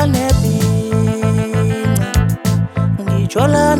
ngitshola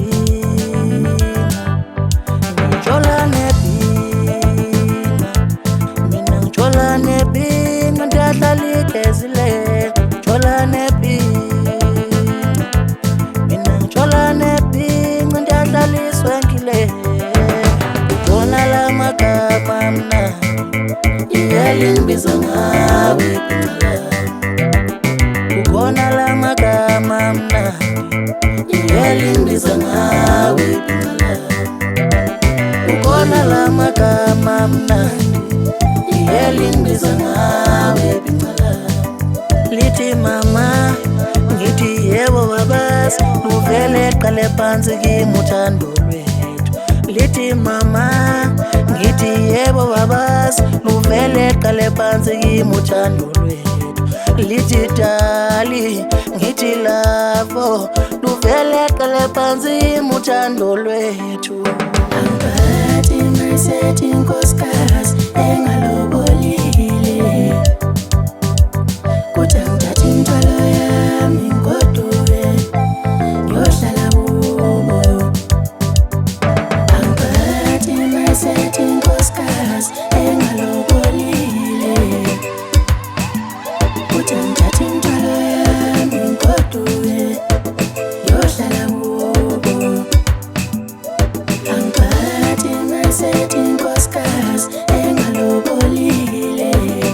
nebhinqa, mina ngitshola nebhinqa, ndiyahlala igezile, ngitshola nebhinqa, mina ngitshola nebhinqa, ndiyahlala iswenkile, ngitshona la magama mnandi, iyalingibiza ngawe ibhinqa lami, kukhona la magama mnandi, iyalingibiza ngawe ibhinqa lami, kukhona la magama mnandi, iyalingibiza ngawe ibhinqa lami. Lithi mama, ngithi yebo babazi, luvele qale phansi kimi uthando lwethu. Lithi mama, ngithi yebo babazi, luvele qale phansi kimi uthando lwethu. Lithi dali, ngithi lavo, luvele qale phansi kimi uthando lwethu. Angathi mayisethi inkosikazi engalobolile, kuthi angithathe intwalo yami ngoduwe ngiyohlala kubo. Angathi mayisethi inkosikazi engalobolile, kuthi angithathe intwalo yami ngoduwe ngiyohlala kubo. Angathi mayisethi inkosikazi engalobolile,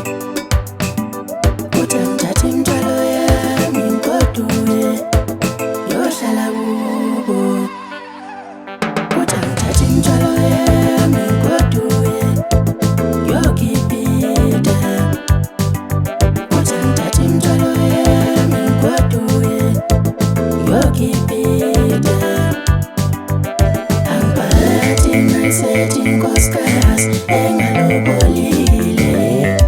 kuthi angithathe intwalo yami ngoduwe ngiyohlala kubo. Kuthi angithathe intwalo yami ngoduwe ngiyogibhida. Kuthi angithathe intwalo yami ngoduwe ngiyogibhida. Angathi mayisethi inkosikazi engalobolile,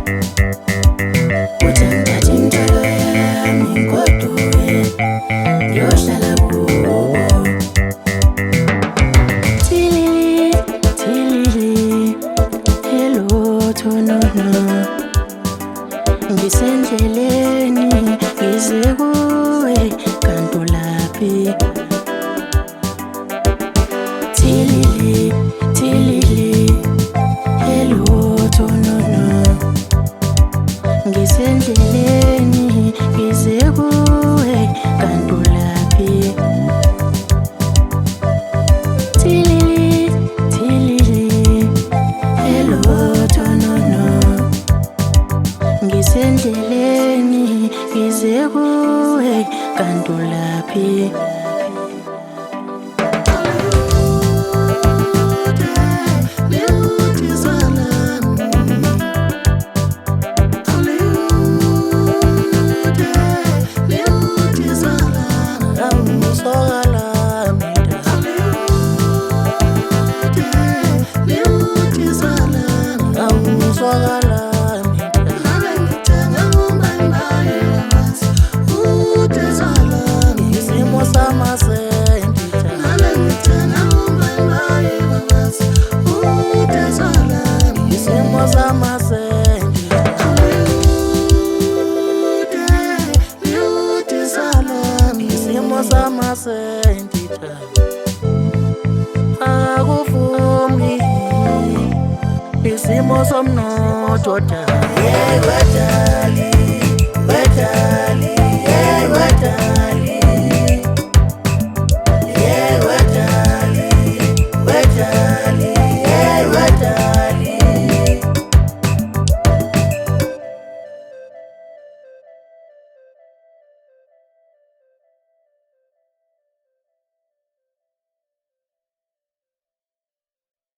kuthi angithathe intwalo yami ngoduwe ngiyohlala kubo. Thilili, thilili, hello thonono, ngisendleleni ngize kuwe kanti ulaphi? Thilili, thilili, hello thonono, ngisendleleni ngize kuwe kanti ulaphi? Thilili, thilili, hello thonono, ngisendleleni ngize kuwe kanti ulaphi? Akuvumi isimo somnotho, Hey, wedali, wedali.